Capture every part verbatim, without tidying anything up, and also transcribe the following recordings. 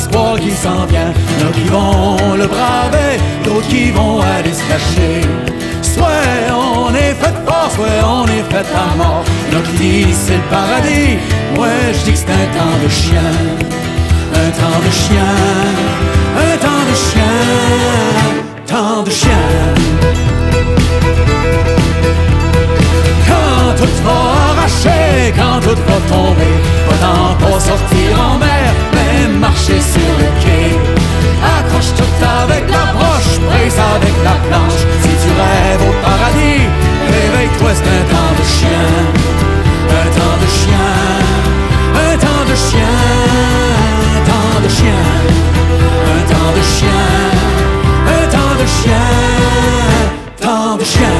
l'espoir qui s'en vient. Y'en a qui vont le braver, d'autres qui vont aller se cacher. Soit on est fait fort, soit on est fait à mort. Y'en a qui disent c'est le paradis, moi je dis que c'est un temps de chien. Un temps de chien, un temps de chien, temps de chien. Quand tout va arracher, quand tout va tomber, pas tant pas sortir en mer, mais marcher sur le quai. Accroche tout avec la broche, presse avec la planche. Si tu rêves au paradis, réveille-toi, c'est un temps de chien. Un temps de chien, un temps de chien, un temps de chien, un temps de chien, un temps de chien, temps de chien.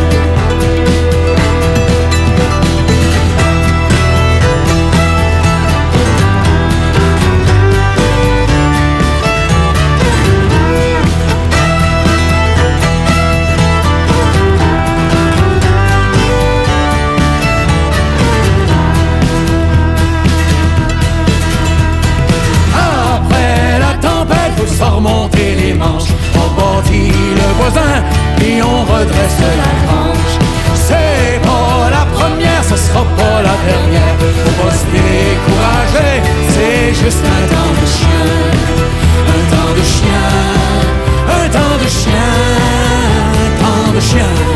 Remonter les manches, on bâtit le voisin et on redresse la grange. C'est pas la première, ce sera pas la dernière. Faut pas se décourager, c'est juste un temps de chien. Un temps de chien, un temps de chien, un temps de chien.